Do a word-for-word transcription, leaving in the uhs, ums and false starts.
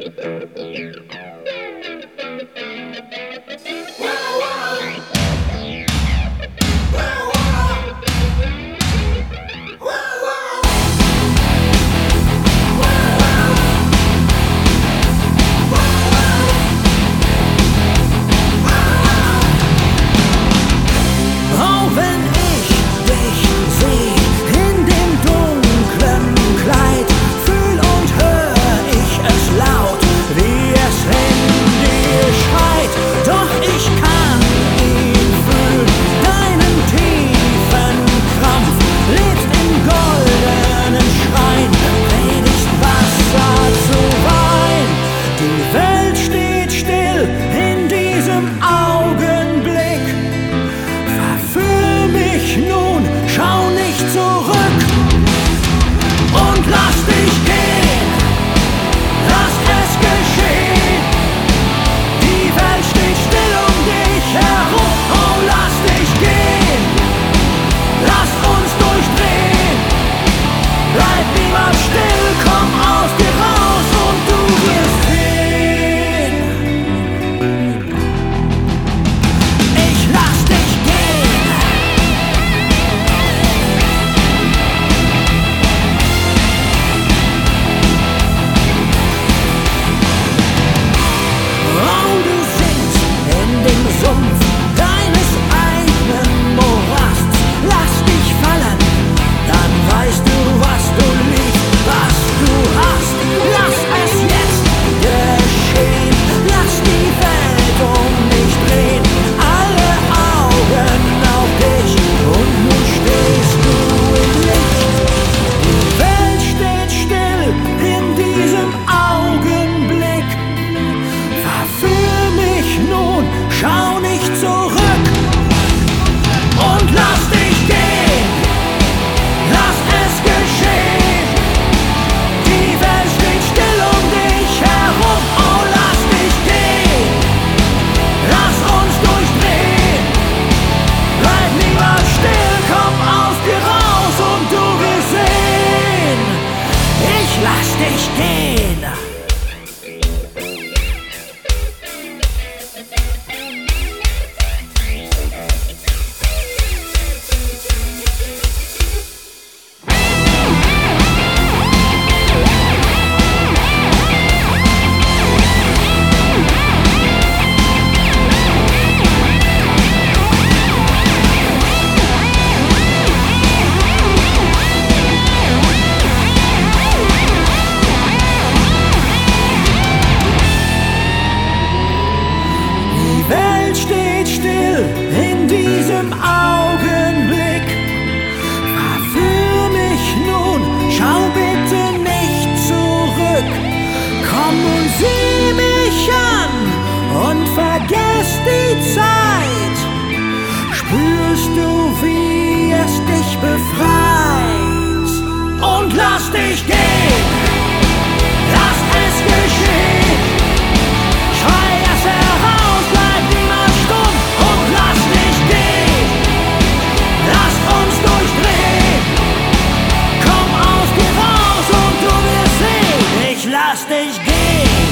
vergiss die Zeit. Spürst du, wie es dich befreit? Und lass dich gehen, lass es geschehen. Schrei es heraus, bleib niemals stumm und lass dich gehen. Lass uns durchdrehen, komm aus dir raus und du wirst sehen. Ich lass dich gehen.